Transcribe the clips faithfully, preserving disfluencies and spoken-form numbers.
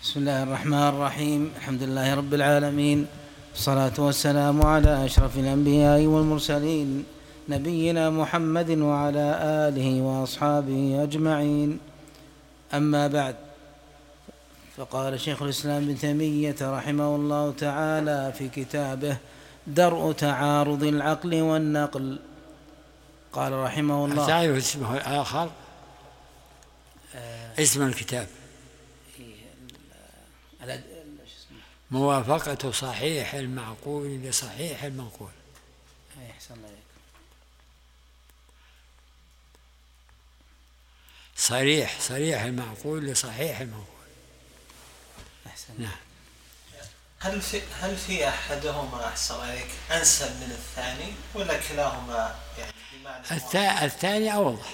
بسم الله الرحمن الرحيم. الحمد لله رب العالمين، والصلاة والسلام على أشرف الأنبياء والمرسلين، نبينا محمد وعلى آله وأصحابه أجمعين. أما بعد، فقال شيخ الإسلام ابن تيمية رحمه الله تعالى في كتابه درء تعارض العقل والنقل، قال رحمه الله: تعرف اسمه الآخر؟ آه اسم الكتاب موافقة صحيح المعقول لصحيح المنقول. أحسن الله عليك. صريح صريح المعقول لصحيح المنقول. أحسن. نعم. هل في هل في أحدهما أحسن عليك أنسب من الثاني ولا كلاهما يعني بمعنى الثاني أوضح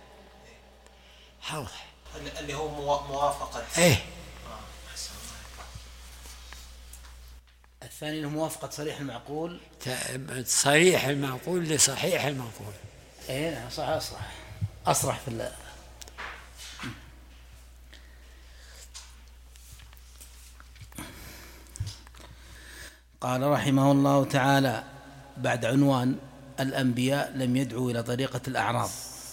أوضح اللي هو موافقة إيه الثاني له موافقة صريح المعقول، صريح المعقول لصحيح المنقول. ايه نعم صح، أصرح أصرح في الله. قال رحمه الله تعالى بعد عنوان الأنبياء لم يدعوا إلى طريقة الأعراض،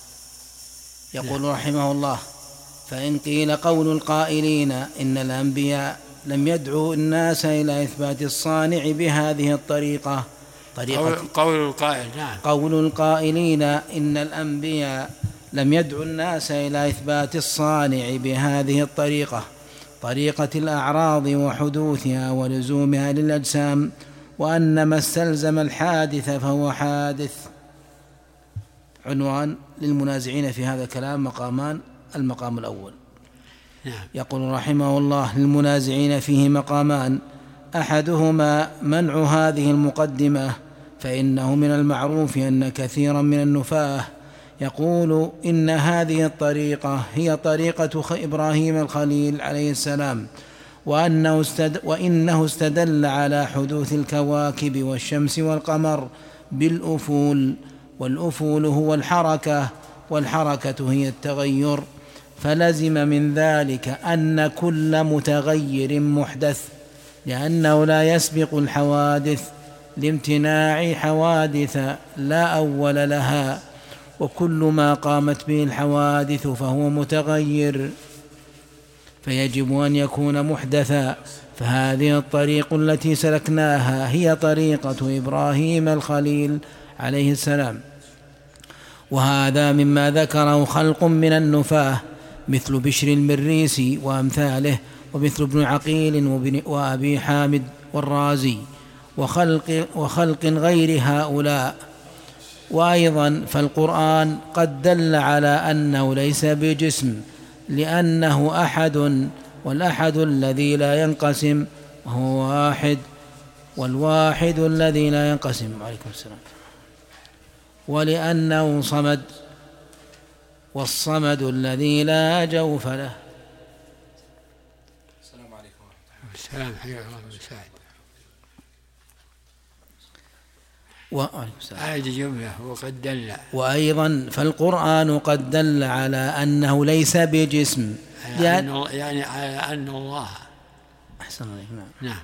يقول رحمه الله: فإن قيل قول القائلين إن الأنبياء لم يدعوا الناس إلى إثبات الصانع بهذه الطريقة طريقة قول القائل نعم قول القائلين إن الأنبياء لم يدعوا الناس إلى إثبات الصانع بهذه الطريقة طريقة الأعراض وحدوثها ولزومها للأجسام، وأن ما استلزم الحادث فهو حادث. عنوان للمنازعين في هذا الكلام مقامان: المقام الأول يقول رحمه الله: للمنازعين فيه مقامان، أحدهما منع هذه المقدمة، فإنه من المعروف أن كثيرا من النفاة يقول إن هذه الطريقة هي طريقة إبراهيم الخليل عليه السلام، وأنه, استد وإنه استدل على حدوث الكواكب والشمس والقمر بالأفول، والأفول هو الحركة، والحركة هي التغير، فلزم من ذلك أن كل متغير محدث، لأنه لا يسبق الحوادث لامتناع حوادث لا أول لها، وكل ما قامت به الحوادث فهو متغير، فيجب أن يكون محدثا. فهذه الطريق التي سلكناها هي طريقة إبراهيم الخليل عليه السلام، وهذا مما ذكره خلق من النفاة مثل بشر المريسي وأمثاله، ومثل ابن عقيل وأبي حامد والرازي وخلق, وخلق غير هؤلاء. وأيضا فالقرآن قد دل على أنه ليس بجسم، لأنه أحد، والأحد الذي لا ينقسم وهو واحد، والواحد الذي لا ينقسم عليكم السلام، ولأنه صمد، والصمد الذي لا جوف له. السلام عليكم ورحمة الله. السلام حياك الله مساعد. عاد جملة وقد دل. وأيضا فالقرآن قد دل على أنه ليس بجسم، يعني, يعني على أن الله أحسن عليك. نعم. نعم.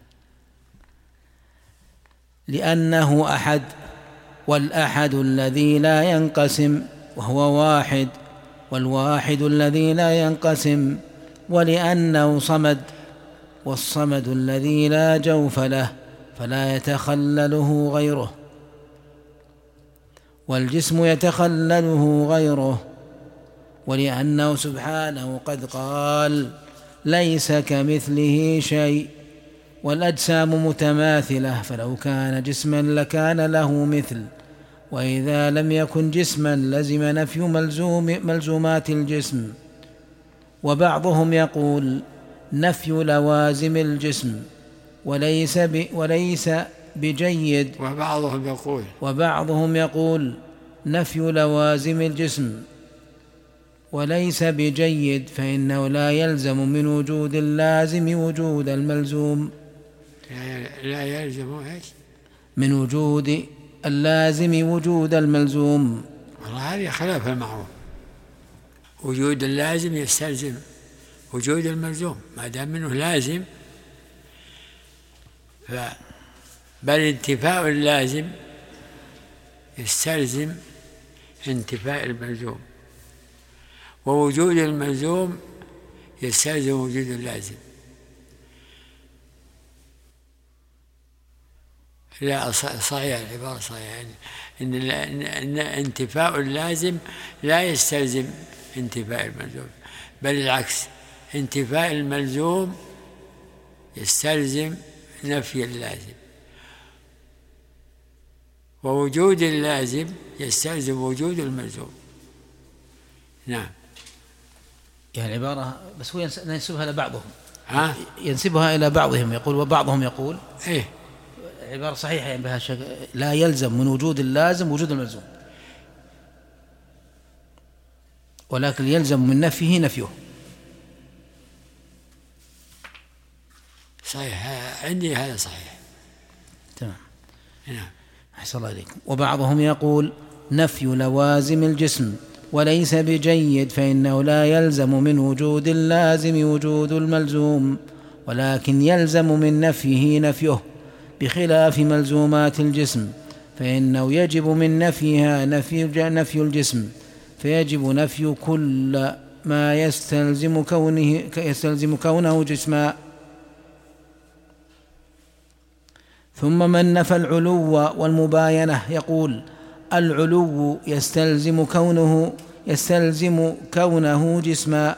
لأنه أحد، والأحد الذي لا ينقسم وهو واحد، والواحد الذي لا ينقسم، ولأنه صمد، والصمد الذي لا جوف له فلا يتخلله غيره، والجسم يتخلله غيره، ولأنه سبحانه قد قال: ليس كمثله شيء، والأجسام متماثلة، فلو كان جسما لكان له مثل، وإذا لم يكن جسما لزم نفي ملزوم ملزومات الجسم. وبعضهم يقول نفي لوازم الجسم وليس ب وليس بجيد، وبعضهم يقول وبعضهم يقول نفي لوازم الجسم وليس بجيد، فإنه لا يلزم من وجود اللازم وجود الملزوم. لا يلزم ايش؟ من وجود اللازم وجود الملزوم. والله هذه خلاف المعروف، وجود اللازم يستلزم وجود الملزوم ما دام منه لازم، ف بل انتفاء اللازم يستلزم انتفاء الملزوم، ووجود الملزوم يستلزم وجود اللازم. لا صحيح، العبارة صحيحة، إن انتفاء اللازم لا يستلزم انتفاء الملزوم، بل العكس، انتفاء الملزوم يستلزم نفي اللازم، ووجود اللازم يستلزم وجود الملزوم. نعم. يعني العبارة بس هو ينسبها إلى بعضهم، ها؟ ينسبها إلى بعضهم، يقول وبعضهم يقول إيه، عبارة صحيحة يعني بها شك... لا يلزم من وجود اللازم وجود الملزوم، ولكن يلزم من نفيه نفيه. صحيح، عندي هذا صحيح. تمام. نعم. أحسن الله إليكم. وبعضهم يقول نفي لوازم الجسم وليس بجيد، فإنه لا يلزم من وجود اللازم وجود الملزوم، ولكن يلزم من نفيه نفيه، بخلاف ملزومات الجسم فإنه يجب من نفيها نفي, نفي الجسم، فيجب نفي كل ما يستلزم كونه, يستلزم كونه جسما. ثم من نفى العلو والمباينة يقول العلو يستلزم كونه يستلزم كونه جسما.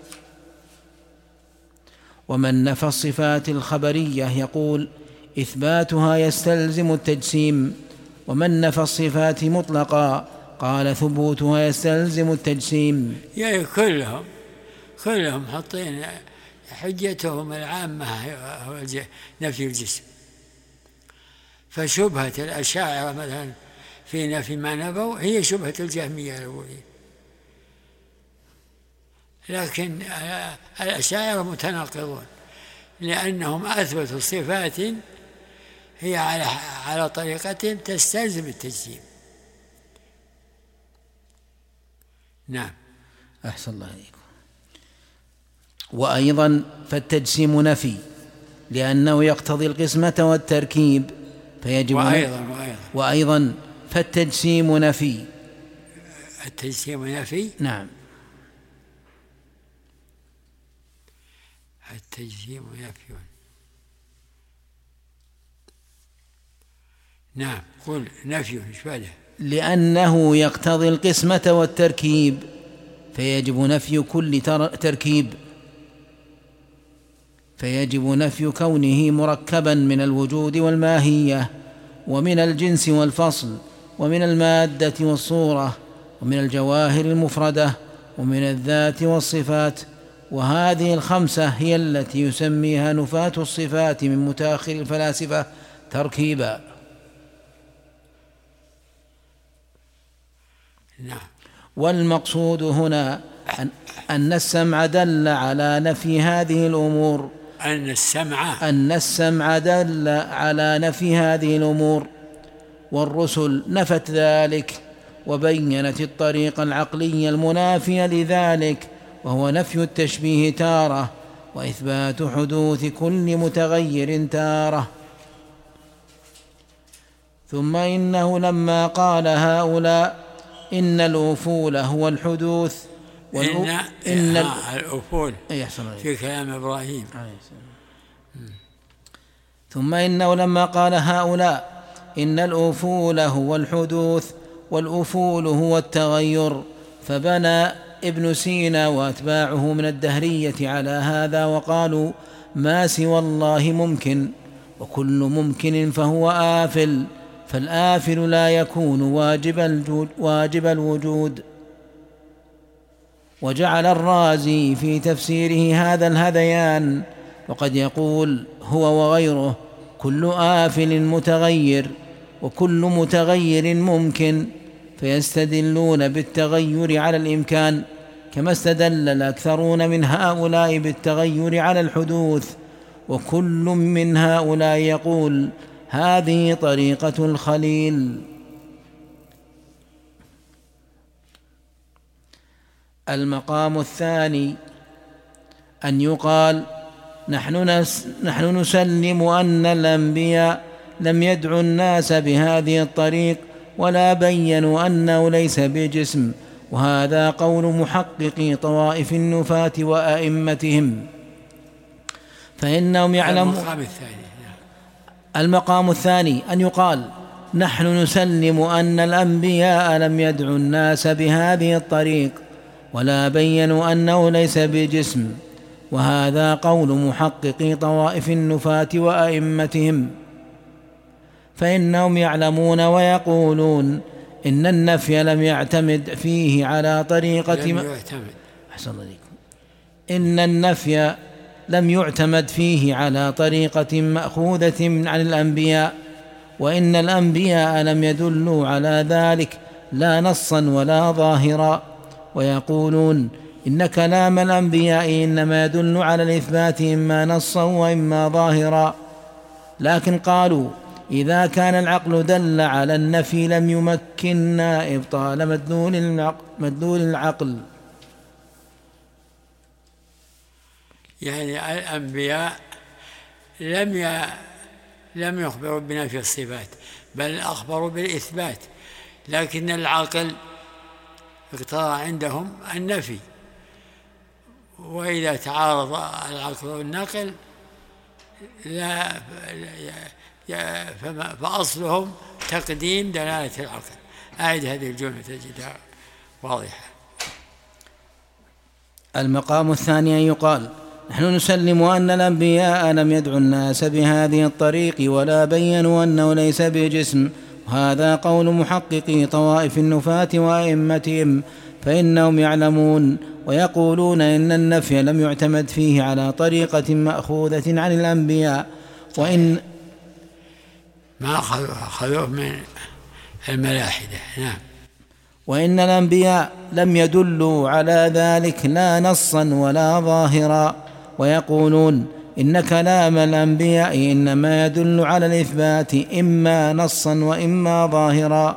ومن نفى الصفات الخبرية يقول إثباتها يستلزم التجسيم. ومن نفى الصفات مطلقا قال ثبوتها يستلزم التجسيم. يعني كلهم كلهم حاطين حجتهم العامة هو نفي الجسم، فشبهة الأشاعرة مثلا في نفي ما نفوا هي شبهة الجهمية الأولين، لكن الأشاعرة متناقضون لأنهم أثبتوا صفات هي على على طريقتهم تستلزم التجسيم. نعم. أحسن الله عليكم. وأيضا فالتجسيم نفي لأنه يقتضي القسمة والتركيب فيجب وأيضا, وأيضا, وأيضا فالتجسيم نفي. التجسيم نفي. نعم. التجسيم نفي. نعم. قل نفي إيش بعده؟ لأنه يقتضي القسمة والتركيب فيجب نفي كل تركيب، فيجب نفي كونه مركبا من الوجود والماهية ومن الجنس والفصل ومن المادة والصورة ومن الجواهر المفردة ومن الذات والصفات. وهذه الخمسة هي التي يسميها نفاة الصفات من متأخر الفلاسفة تركيبا. نعم. والمقصود هنا أن السمع دل على نفي هذه الأمور أن السمع أن السمع دل على نفي هذه الأمور، والرسل نفت ذلك وبينت الطريق العقلي المنافي لذلك، وهو نفي التشبيه تارة وإثبات حدوث كل متغير تارة. ثم إنه لما قال هؤلاء إن الأفول هو الحدوث إن, إن الأفول في كلام إبراهيم. ثم إنه لما قال هؤلاء إن الأفول هو الحدوث والأفول هو التغير، فبنى ابن سينا وأتباعه من الدهرية على هذا وقالوا ما سوى الله ممكن، وكل ممكن فهو آفل، فالآفل لا يكون واجب الوجود. وجعل الرازي في تفسيره هذا الهذيان، وقد يقول هو وغيره كل آفل متغير وكل متغير ممكن، فيستدلون بالتغير على الإمكان كما استدل الأكثرون من هؤلاء بالتغير على الحدوث. وكل من هؤلاء يقول هذه طريقة الخليل. المقام الثاني أن يقال نحن, نحن نسلم أن الأنبياء لم يدعوا الناس بهذه الطريق ولا بينوا أنه ليس بجسم، وهذا قول محققي طوائف النفاة وأئمتهم، فإنهم يعلمون. المقام الثاني المقام الثاني أن يقال نحن نسلم أن الأنبياء لم يدعوا الناس بهذه الطريق ولا بينوا أنه ليس بجسم، وهذا قول محققي طوائف النفاة وأئمتهم، فإنهم يعلمون ويقولون إن النفي لم يعتمد فيه على طريقة لم يعتمد. أحسن الله عليكم. إن النفي لم يعتمد فيه على طريقة مأخوذة عن الأنبياء، وإن الأنبياء لم يدلوا على ذلك لا نصا ولا ظاهرا، ويقولون إن كلام الأنبياء إنما يدل على الإثبات إما نصا وإما ظاهرا، لكن قالوا إذا كان العقل دل على النفي لم يمكننا إبطال مدلول العقل. يعني الأنبياء لم لم يخبروا بنفي الصفات بل أخبروا بالإثبات، لكن العقل اقتضى عندهم النفي، وإذا تعارض العقل والنقل لا فأصلهم تقديم دلالة العقل. أعد هذه الجملة تجدها واضحة. المقام الثاني أن يقال نحن نسلم أن الأنبياء لم يدعوا الناس بهذه الطريق ولا بينوا أنه ليس بجسم، وهذا قول محققي طوائف النفاة وأئمتهم، فإنهم يعلمون ويقولون إن النفي لم يعتمد فيه على طريقة مأخوذة عن الأنبياء، وإن ما أخذوه من الملاحدة. نعم. وإن الأنبياء لم يدلوا على ذلك لا نصا ولا ظاهرا، ويقولون إن كلام الأنبياء إنما يدل على الإثبات إما نصا وإما ظاهرا.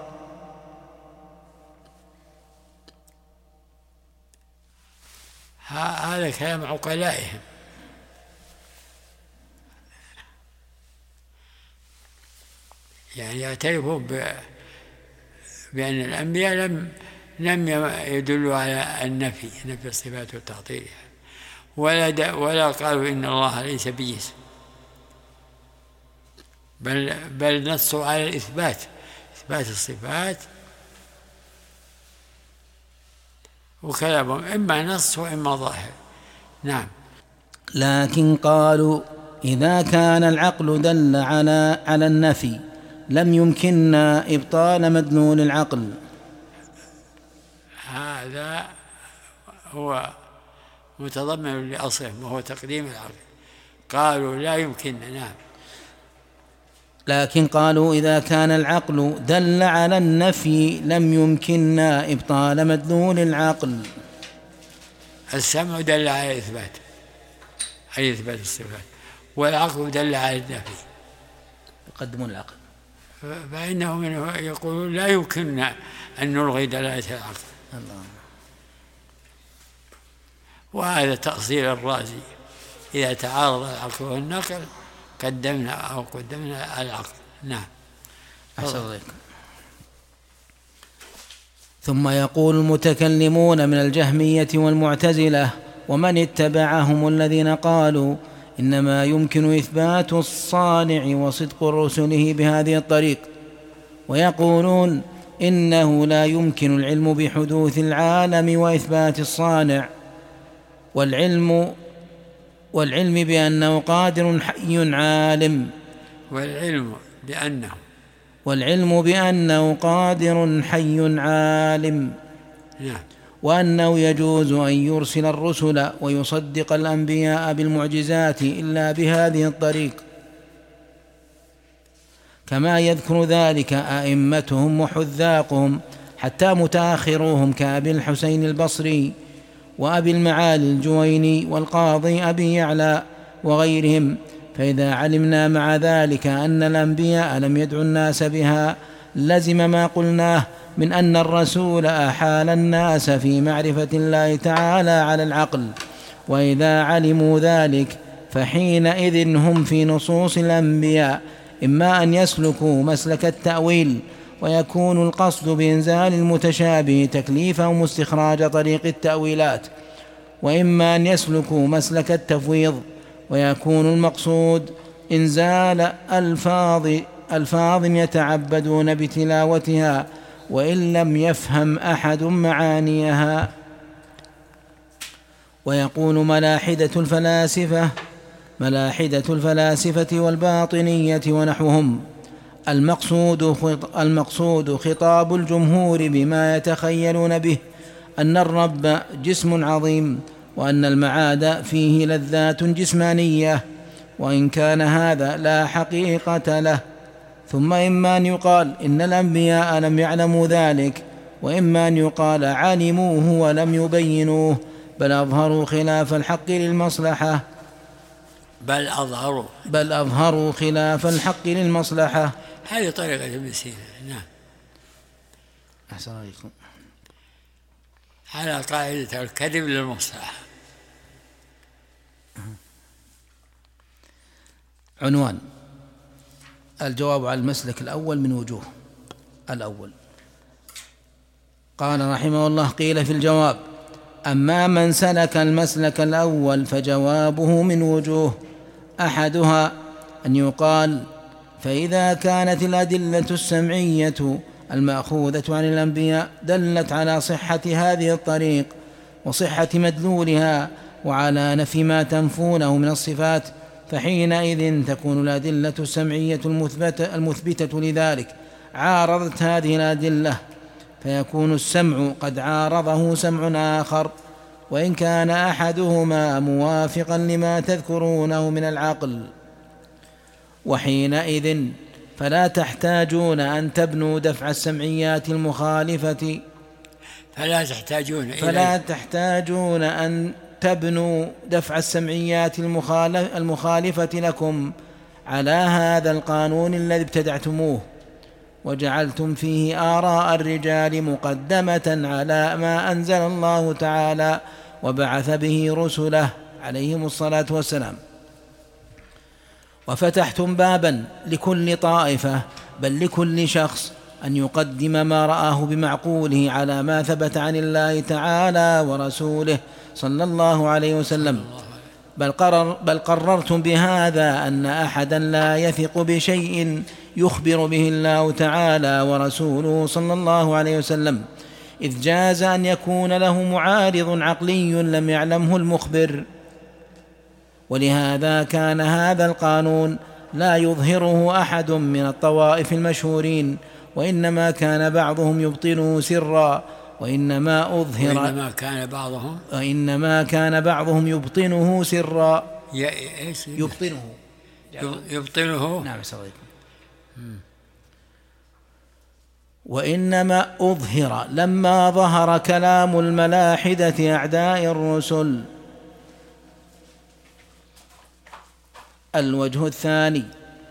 هذا كلام عقلائهم، يعني يعترفون بأن الأنبياء لم لم يدلوا على النفي نفي الصفات وتعطيلها، ولا ولا قالوا إن الله ليس بجسم، بل بل نصوا على الإثبات، إثبات الصفات، وكلامهم إما نص وإما ظاهر. نعم. لكن قالوا إذا كان العقل دل على على النفي لم يمكننا إبطال مدلول العقل. هذا هو متضمن لأصلهم وهو تقديم العقل. قالوا لا يمكننا. نعم. لكن قالوا إذا كان العقل دل على النفي لم يمكننا إبطال مدلول العقل. السمع دل على الإثبات، أي إثبات الصفات، والعقل دل على النفي، يقدمون العقل، فإنهم يقولون لا يمكننا أن نلغي دلالة العقل. الله. وهذا تأصيل الرازي، إذا تعارض العقل والنقل قدمنا أو قدمنا العقل. نعم. أحسن الله. ثم يقول المتكلمون من الجهمية والمعتزلة ومن اتبعهم الذين قالوا إنما يمكن إثبات الصانع وصدق رسله بهذه الطريق، ويقولون إنه لا يمكن العلم بحدوث العالم وإثبات الصانع، والعلم والعلم بأنه قادر حي عالم، والعلم بأنه والعلم بأنه قادر حي عالم. نعم. وأنه يجوز أن يرسل الرسل ويصدق الأنبياء بالمعجزات إلا بهذه الطريق، كما يذكر ذلك أئمتهم وحذاقهم حتى متأخروهم كأبي الحسين البصري وأبي المعالي الجويني والقاضي أبي يعلى وغيرهم. فإذا علمنا مع ذلك أن الأنبياء لم يدعوا الناس بها لزم ما قلناه من أن الرسول أحال الناس في معرفة الله تعالى على العقل، وإذا علموا ذلك فحينئذ هم في نصوص الأنبياء إما أن يسلكوا مسلك التأويل ويكون القصد بإنزال المتشابه تكليفهم واستخراج طريق التأويلات، وإما أن يسلكوا مسلك التفويض ويكون المقصود إنزال ألفاظ ألفاظ يتعبدون بتلاوتها وإن لم يفهم أحد معانيها. ويقول ملاحدة الفلاسفة ملاحدة الفلاسفة والباطنية ونحوهم المقصود المقصود خطاب الجمهور بما يتخيلون به أن الرب جسم عظيم وأن المعاد فيه لذات جسمانية، وإن كان هذا لا حقيقة له. ثم إما أن يقال إن الأنبياء لم يعلموا ذلك، وإما أن يقال علموه ولم يبينوه بل أظهروا خلاف الحق للمصلحة بل أظهروا بل أظهروا خلاف الحق للمصلحة. هذه طريقة ابن سينا. نعم. أحسن عليكم. على قاعدة الكذب للمصلحة. عنوان: الجواب على المسلك الأول من وجوه. الأول: قال رحمه الله: قيل في الجواب: أما من سلك المسلك الأول فجوابه من وجوه، أحدها أن يقال: فإذا كانت الأدلة السمعية المأخوذة عن الأنبياء دلت على صحة هذه الطريق وصحة مدلولها وعلى نفي ما تنفونه من الصفات، فحينئذ تكون الأدلة السمعية المثبتة, المثبتة لذلك عارضت هذه الأدلة، فيكون السمع قد عارضه سمع آخر، وإن كان أحدهما موافقا لما تذكرونه من العقل. وحينئذ فلا تحتاجون أن تبنوا دفع السمعيات المخالفة فلا تحتاجون فلا تحتاجون أن تبنوا دفع السمعيات المخالفة لكم على هذا القانون الذي ابتدعتموه وجعلتم فيه آراء الرجال مقدمة على ما أنزل الله تعالى وبعث به رسله عليهم الصلاة والسلام، وفتحتم بابا لكل طائفة بل لكل شخص أن يقدم ما رآه بمعقوله على ما ثبت عن الله تعالى ورسوله صلى الله عليه وسلم، بل, قرر بل قررتم بهذا أن أحدا لا يثق بشيء يخبر به الله تعالى ورسوله صلى الله عليه وسلم، إذ جاز أن يكون له معارض عقلي لم يعلمه المخبر. ولهذا كان هذا القانون لا يظهره أحد من الطوائف المشهورين، وإنما كان بعضهم يبطنه سرا وإنما أظهر وإنما كان بعضهم وإنما كان بعضهم يبطنه سرا يبطنه يبطنه نعم صديق وإنما أظهر لما ظهر كلام الملاحدة أعداء الرسل. الوجه الثاني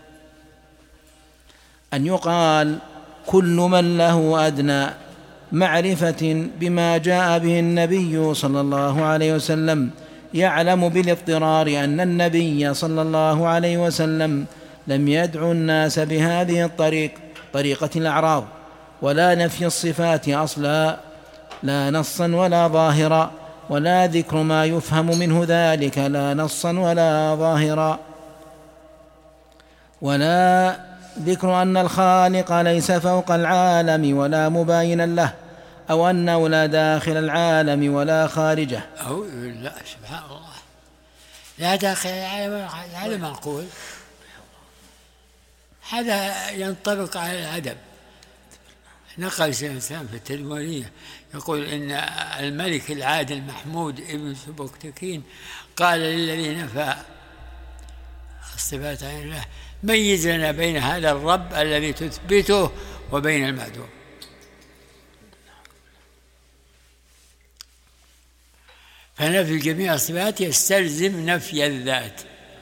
أن يقال كل من له أدنى معرفة بما جاء به النبي صلى الله عليه وسلم يعلم بالاضطرار أن النبي صلى الله عليه وسلم لم يدعو الناس بهذه الطريق طريقة الأعراض ولا نفي الصفات أصلا، لا نصا ولا ظاهرا، ولا ذكر ما يفهم منه ذلك لا نصا ولا ظاهرا، ولا ذكر أن الخالق ليس فوق العالم ولا مباينا له، أو أنه لا داخل العالم ولا خارجه. أو لا سبحان الله، لا داخل العالم، هذا معقول، هذا ينطبق على العدم. نقل شيخ الإسلام في التدمرية يقول إن الملك العادل محمود ابن سبكتكين قال للذي نفى الصفات عن الله: ميز لنا بين هذا الرب الذي تثبته وبين المعدوم. فنفي جميع الصفات يستلزم نفي الذات.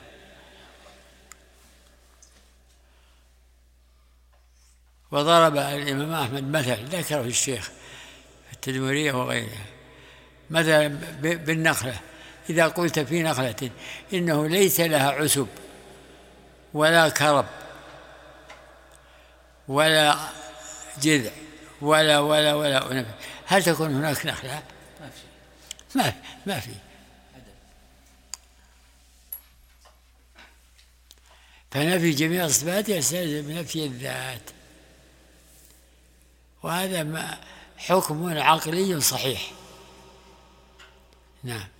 وضرب الإمام أحمد مثل ذكره الشيخ في التدمرية وغيرها، مثلا بالنخلة: إذا قلت في نخلة إنه ليس لها عسب ولا كرب ولا جذع ولا ولا ولا هل تكون هناك نخلة؟ ما في ما في فنفي جميع الصفات يستلزم بنفي الذات، وهذا ما حكم عقلي صحيح. نعم.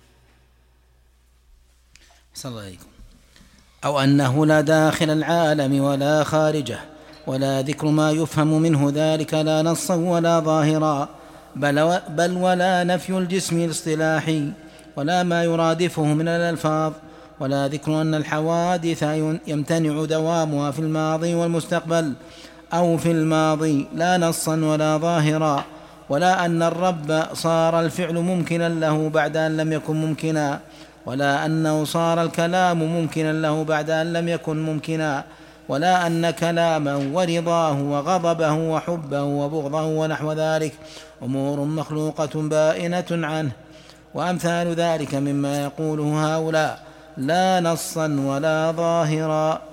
صلى الله عليكم. أو أنه لا داخل العالم ولا خارجه، ولا ذكر ما يفهم منه ذلك لا نصا ولا ظاهرا، بل, بل ولا نفي الجسم الاصطلاحي ولا ما يرادفه من الألفاظ، ولا ذكر أن الحوادث يمتنع دوامها في الماضي والمستقبل أو في الماضي لا نصا ولا ظاهرا، ولا أن الرب صار الفعل ممكنا له بعد أن لم يكن ممكنا، ولا أنه صار الكلام ممكنا له بعد أن لم يكن ممكنا، ولا أن كلامه ورضاه وغضبه وحبه وبغضه ونحو ذلك أمور مخلوقة بائنة عنه، وأمثال ذلك مما يقوله هؤلاء لا نصا ولا ظاهرا.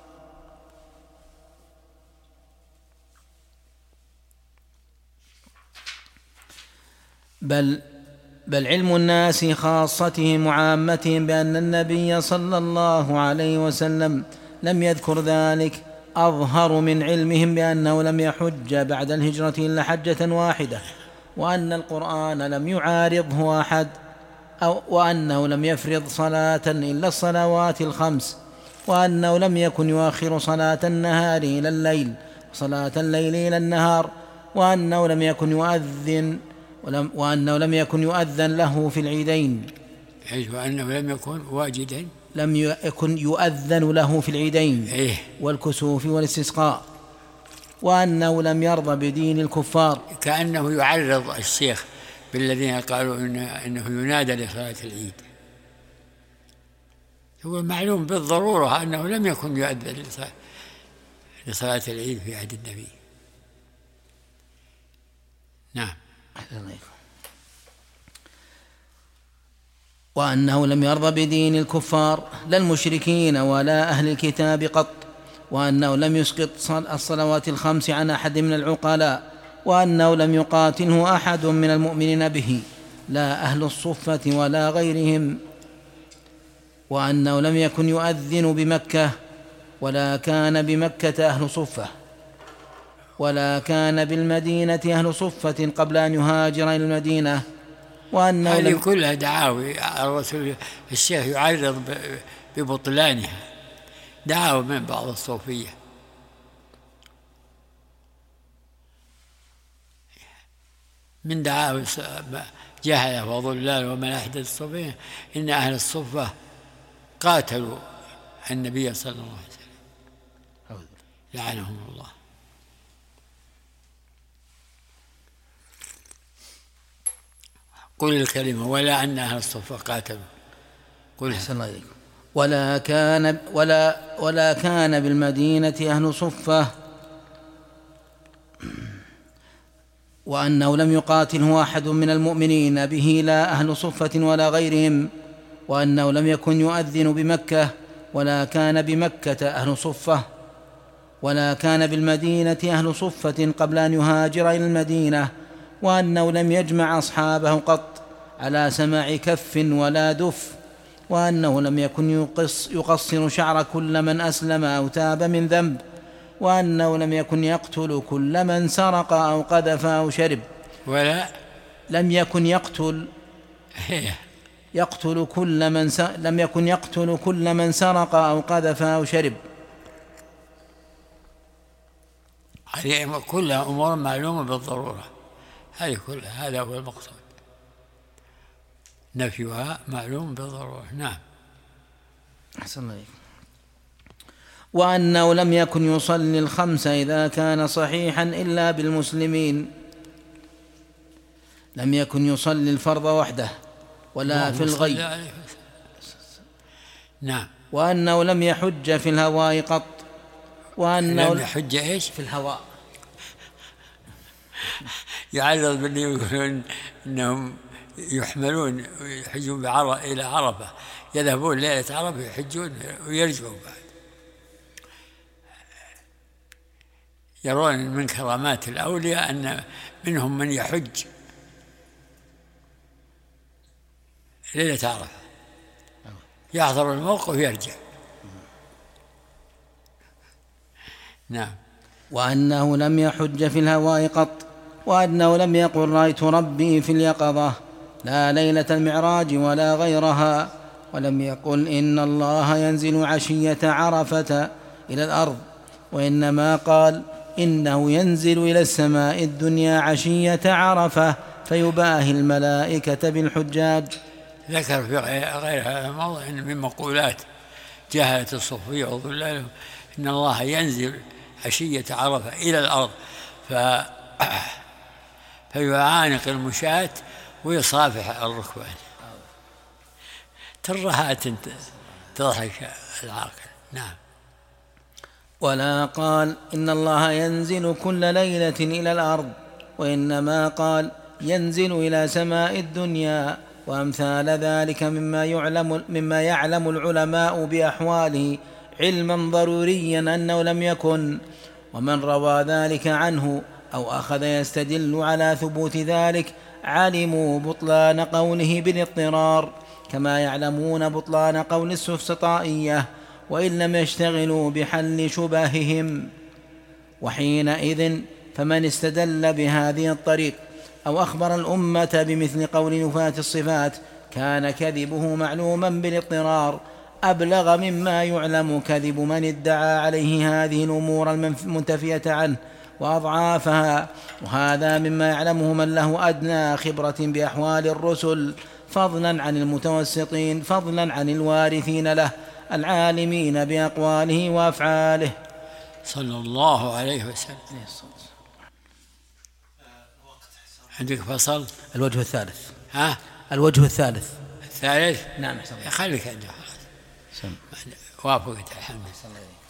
بل بل علم الناس خاصتهم وعامتهم بأن النبي صلى الله عليه وسلم لم يذكر ذلك أظهر من علمهم بأنه لم يحج بعد الهجرة إلا حجة واحدة، وأن القرآن لم يعارضه أحد، أو وأنه لم يفرض صلاة إلا الصلوات الخمس، وأنه لم يكن يؤخر صلاة النهار إلى الليل وصلاة الليل إلى النهار، وأنه لم يكن يؤذن ولم وأنه لم يكن يؤذن له في العيدين، وأنه لم يكن واجدا لم يكن يؤذن له في العيدين إيه؟ والكسوف والاستسقاء، وأنه لم يرضى بدين الكفار. كأنه يعرض الشيخ بالذين قالوا إنه, إنه ينادى لصلاة العيد. هو معلوم بالضرورة أنه لم يكن يؤذن لصلاة العيد في عهد النبي. نعم. وأنه لم يرضى بدين الكفار لا المشركين ولا أهل الكتاب قط، وأنه لم يسقط الصلوات الخمس عن أحد من العقلاء، وأنه لم يقاتله أحد من المؤمنين به لا أهل الصفة ولا غيرهم، وأنه لم يكن يؤذن بمكة ولا كان بمكة أهل صفة ولا كان بالمدينة أهل صفة قبل أن يهاجر إلى المدينة، وأنه هذه لم... كلها دعاوي الرسول الشيخ يعرض ببطلانها، دعاوى من بعض الصوفية. من دعاوى جهلة وضلال وملاحدة الصوفية إن أهل الصفة قاتلوا النبي صلى الله عليه وسلم لعنهم الله. قل الكلمة ولا أن أهل الصفة قاتلوا. قل ولا كان ولا ولا كان بالمدينة أهل صفة، وأنه لم يقاتله أحد من المؤمنين به لا أهل صفة ولا غيرهم، وأنه لم يكن يؤذن بمكة ولا كان بمكة أهل صفة ولا كان بالمدينة أهل صفة قبل أن يهاجر إلى المدينة، وأنه لم يجمع أصحابه قط على سماع كف ولا دف، وأنه لم يكن يقص يقصر شعر كل من أسلم أو تاب من ذنب، وأنه لم يكن يقتل كل من سرق أو قذف أو شرب، ولا لم يكن يقتل يقتل كل من س... لم يكن يقتل كل من سرق أو قذف أو شرب. هذه كلها أمور معلومة بالضرورة، هذه كلها هذا هو المقصود، نفيها معلوم بالضرورة. نعم. أحسن الله. وأنه لم يكن يصلي الخمس إذا كان صحيحا إلا بالمسلمين، لم يكن يصلي الفرض وحده ولا في الغيب. نعم. وأنه لم يحج في الهواء قط، وأنه لم يحج إيش في الهواء. يعرض باللي يقولون إنهم يحملون ويحجون بعرفة إلى عرفة، يذهبون ليلة عرفة يحجون ويرجعون بعد. يرون من كرامات الأولياء أن منهم من يحج ليلة عرفة، يحضر الموقف ويرجع. نعم. وأنه لم يحج في الهواء قط، وأنه لم يقل رأيت ربي في اليقظة لا ليلة المعراج ولا غيرها، ولم يقل إن الله ينزل عشية عرفة إلى الأرض، وإنما قال إنه ينزل إلى السماء الدنيا عشية عرفة فيباهي الملائكة بالحجاج. ذكر في غير هذا الموضوع إن من مقولات جهلة الصوفية وضلالهم إن الله ينزل عشية عرفة إلى الأرض ف... فيعانق المشاة ويصافح الركبان. ترهات تضحك العاقل. نعم. ولا قال إن الله ينزل كل ليلة إلى الأرض، وإنما قال ينزل إلى سماء الدنيا، وأمثال ذلك مما يعلم, مما يعلم العلماء بأحواله علما ضروريا أنه لم يكن. ومن روى ذلك عنه أو أخذ يستدل على ثبوت ذلك علموا بطلان قوله بالاضطرار، كما يعلمون بطلان قول السفسطائية، وإن لم يشتغلوا بحل شبههم. وحينئذ فمن استدل بهذه الطريق أو أخبر الأمة بمثل قول نفاة الصفات كان كذبه معلوما بالاضطرار أبلغ مما يعلم كذب من ادعى عليه هذه الأمور المنتفية عنه وأضعافها، وهذا مما يعلمه من له أدنى خبرة بأحوال الرسل، فضلا عن المتوسطين، فضلا عن الوارثين له العالمين بأقواله وأفعاله صلى الله عليه وسلم. عندك فصل؟ الوجه الثالث. ها؟ الوجه الثالث. الثالث؟ نعم. خليك عندك. وافقت الحمد لله.